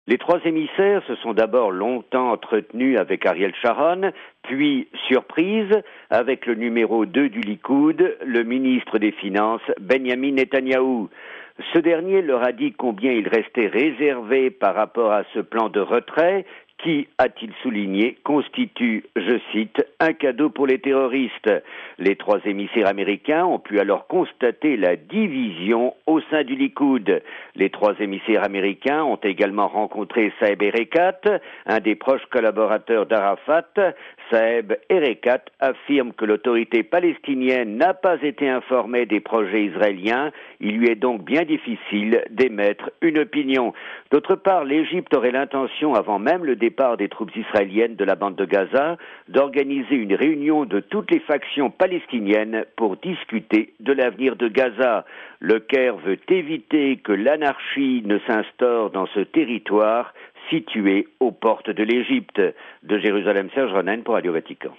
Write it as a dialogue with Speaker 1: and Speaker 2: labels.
Speaker 1: Les trois émissaires se sont d'abord longtemps entretenus avec Ariel Sharon, puis, surprise, avec le numéro 2 du Likoud, le ministre des Finances, Benyamin Netanyahou. Ce dernier leur a dit combien il restait réservé par rapport à ce plan de retrait qui, a-t-il souligné, constitue, je cite, un cadeau pour les terroristes. Les trois émissaires américains ont pu alors constater la division au sein du Likoud. Les trois émissaires américains ont également rencontré Saeb Erekat, un des proches collaborateurs d'Arafat. Saeb Erekat affirme que l'autorité palestinienne n'a pas été informée des projets israéliens. Il lui est donc bien difficile d'émettre une opinion. D'autre part, l'Égypte aurait l'intention, avant même le départ des troupes israéliennes de la bande de Gaza, d'organiser une réunion de toutes les factions palestiniennes pour discuter de l'avenir de Gaza. Le Caire veut éviter que l'anarchie ne s'instaure dans ce territoire situé aux portes de l'Égypte. De Jérusalem, Serge Ronen pour Radio Vatican.